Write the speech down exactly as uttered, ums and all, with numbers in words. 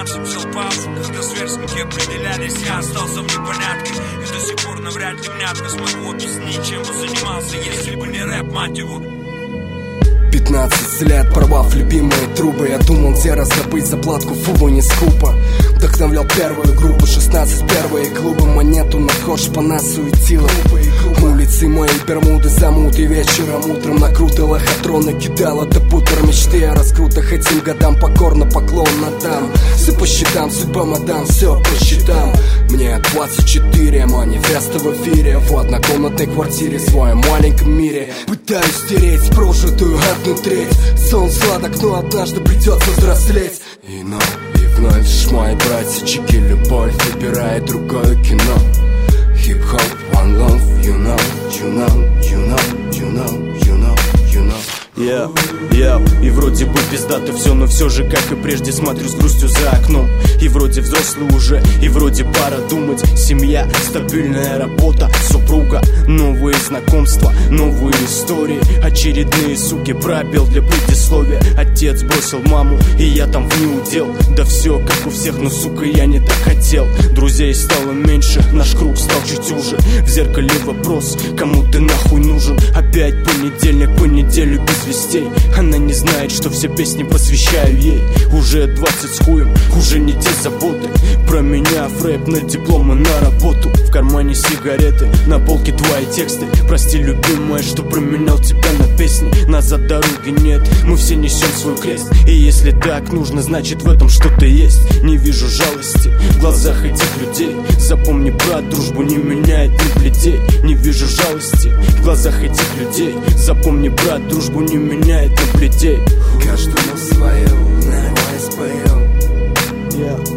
Максим взял паузу, когда сверстники определялись. Я остался в непонятке и до сих пор навряд ли внятно смогу объяснить, чем бы занимался, если бы не рэп, мать его. Пятнадцать лет, порвав любимые трубы, я думал, где раздобыть заплатку, фу, не скупо. Вдохновлял первую группу, шестнадцать первые клубы. Монету на ход шпана суетила. Улицы мои, бермуды, замуты. Вечером, утром накруты лохотрона кидала до путер мечты о раскрутах. Этим годам покорно поклон надам. Все по счетам, судьба мадам, все по счетам. Мне двадцать четыре, манифеста в эфире. В однокомнатной квартире, в своем маленьком мире. Пытаюсь стереть прожитую одну треть. Сон сладок, но однажды придется взрослеть. И но, и вновь шмай, братья, чеки, любовь выбирает другое кино. Хип-хоп, one love, you know, you know, you know, you know, you know, you know. Я, я, и вроде бы пиздато все, но все же, как и прежде, смотрю с грустью за окном. И вроде взрослый уже, и вроде пора думать. Семья, стабильная работа, супруга, новые знакомства, новые истории. Очередные суки, пробел для предисловия. Отец бросил маму, и я там в неудел. Да все как у всех, но сука, я не так хотел. Друзей стало меньше, наш круг стал чуть уже. В зеркале вопрос, кому ты нахуй нужен? Опять понедельник, по неделю без вестей. Она не знает, что все песни посвящаю ей. Уже двадцать с хуем, уже не те заботы. Про меня рэп на диплом и на работу. В кармане сигареты, на полке твои тексты. Прости, любимая, что променял тебя на песни. Назад дороги нет, мы все несем свой крест. И если так нужно, значит в этом что-то есть. Не вижу жалости в глазах этих людей. Запомни, брат, дружбу не меняет ни плетей. Не вижу жалости в глазах этих людей. Запомни, брат, дружбу не меняет ни плетей. Каждому свое, давай споем. Yeah.